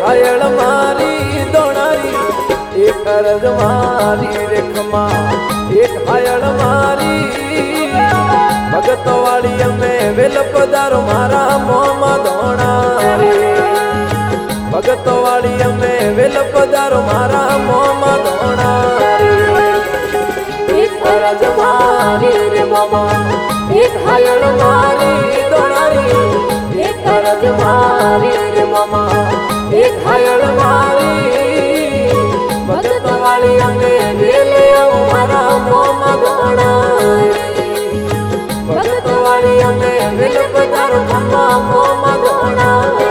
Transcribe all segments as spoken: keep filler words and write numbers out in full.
घायल मारी दोनारी एक अरज मारी रेखमा एक घायल मारी भगत वाली में वेल पधारो मारा मोमा दोनारी भगत वाली में वेल पधारो मारा मोमा दोनारी एक अरज मारी रे मामा एक घायल मारी दोनारी एक अरज मारी रे मामा एक घायल मारी भगत वाली में वेल मारा मोमा दोनारी भगत वाली में वेल पधारो मामा मोमा दोनारी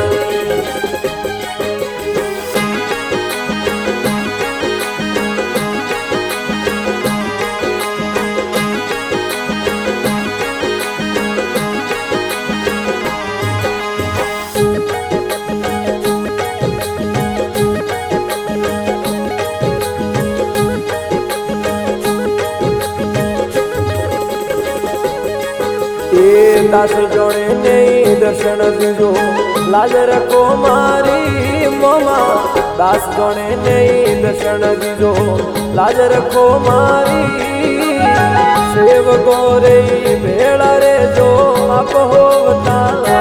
दास जोड़े नहीं दर्शन दीजो लाज रखो मारी मोमा दास जोड़े नहीं दर्शन दीजो लाज रखो मारी सेव गोरे भेड़ा रे जो आप होवता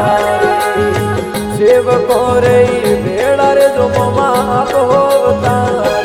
सेव गोरे भेड़ा रे जो मोमा आप होवता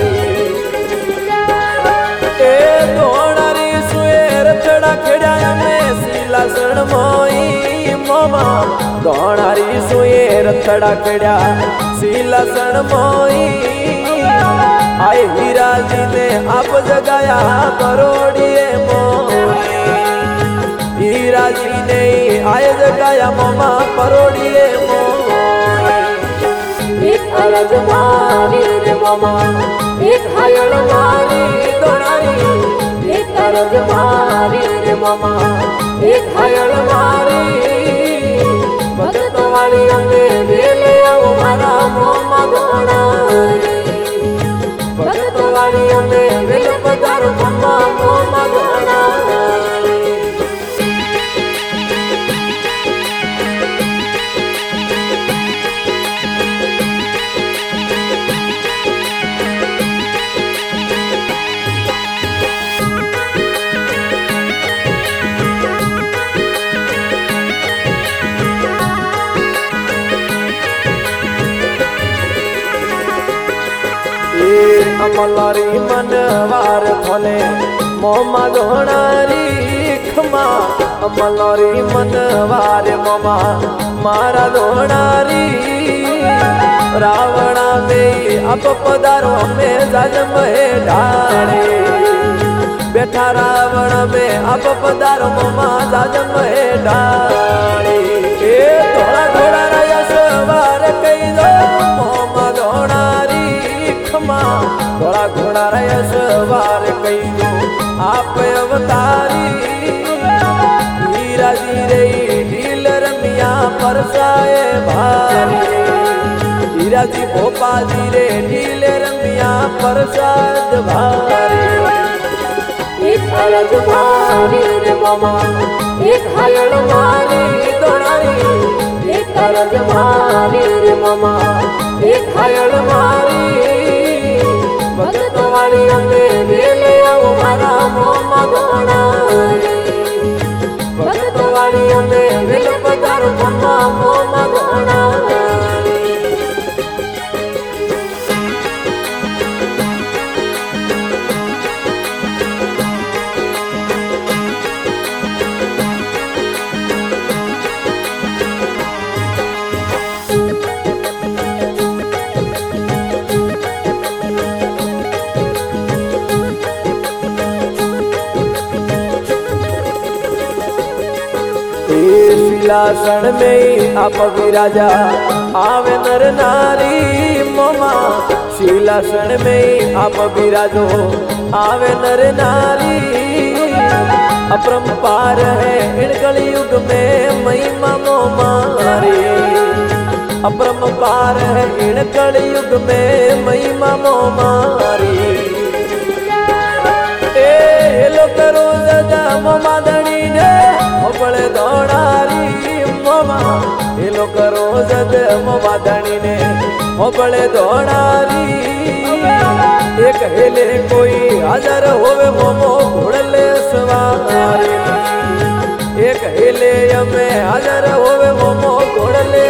ए दोणारी सुएर चढ़ा खेड़ा में सीलासण मोई मोमा दोणारी सुएर चढ़ा खेड़ा सीलासण मोई आए हीरा जी ने आप जगाया करोड़िए मोई हीरा जी ने आए जगाया मोमा करोड़िए मोई एक अरज मारी रे मामा एक घायल मारी दोनारी एक अरज मारी रे मामा एक घायल मारी भगत वाली में वेल मारा मोमा दोनारी भगत वाली में वेल पधारो मामा मोमा दोनारी अमलारी मनवार थोले मोमा दोणारी खमा अमलारी मनवार मोमा मारा दोणारी रावणा में अब पधारो में जज में ढाले बैठा रावण में अब पधारो मोमा जज में ढाले ए थोड़ा थोड़ा रया सवार कई दो मोमा दोणारी खमा थोड़ा घोड़ा रया सवार कई दो आप अवतारी हीरा जी रे ढील रमिया परसाए भारी हीरा जी भोपा जी रे ढील रमिया परसाद भारी एक अरज मारी रे मामा एक घायल मारी दोनारी एक अरज मारी रे मामा एक घायल मारी भगत वाली में वेल मारा मोमा दोनारी भगत वाली में वेल पधारो मामा मोमा दोनारी शिलासन में आप विराजा आवे नर नारी मोमा शिलासन में आप विराजो आवे नर नारी अपरंपार है इन कलयुग में महिमा मोमारी अपरंपार है इन कलयुग में महिमा मोमारी ए लो करो जजा मोमा धनी ने बड़े दौड़ारी मोमा ए लो करो जज मोमा धनी ने होबळे दोणारी एक हेले कोई हाजर होवे मोमो घोड़ले सवारी एक हेले अमे हाजर होवे मोमो घोड़ले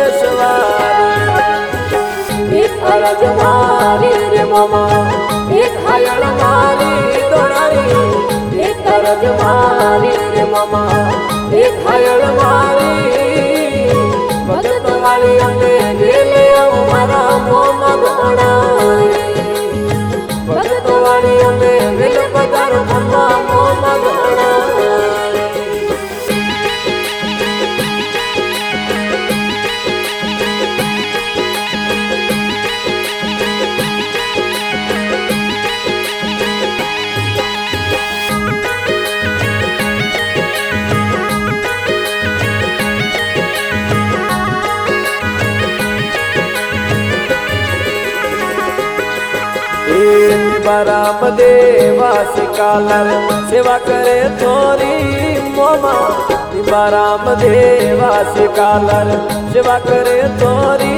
सवारी एक अरज मारी रे मामा एक हायल मारी दोनारी एक अरज मारी रे मामा एक हायल मारी भगत वाली अमे गेले मारा मोमा घोड़ारी भगत वाली अमे विल पधार मोमा मोमा घोड़ारी बाराम देवा सिकालर सेवा करे थोरी मोमा बाराम देवा सिकालर सेवा करे थोरी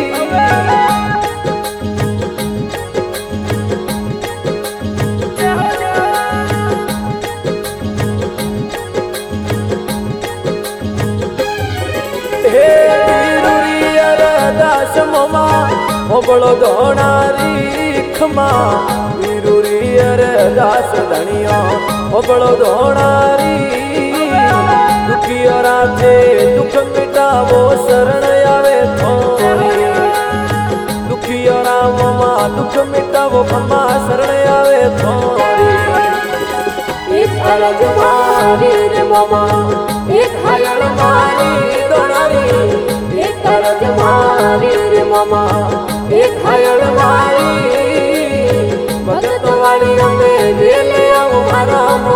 हे वीरुरी अरदास मोमा होबळो दोणारी खमा वीरुरी अरदास धनिया होबळो दोणारी दुखियो राते दुख मिटावो शरण आवे थोरी दुखियो राममा दुख मिटावो खमा शरण आवे थोरी एक अरज मारी रे मामा एक हायल मारी दोनारी एक अरज मारी रे मामा एक हायल मारी भगत वाली अमे गेले मारा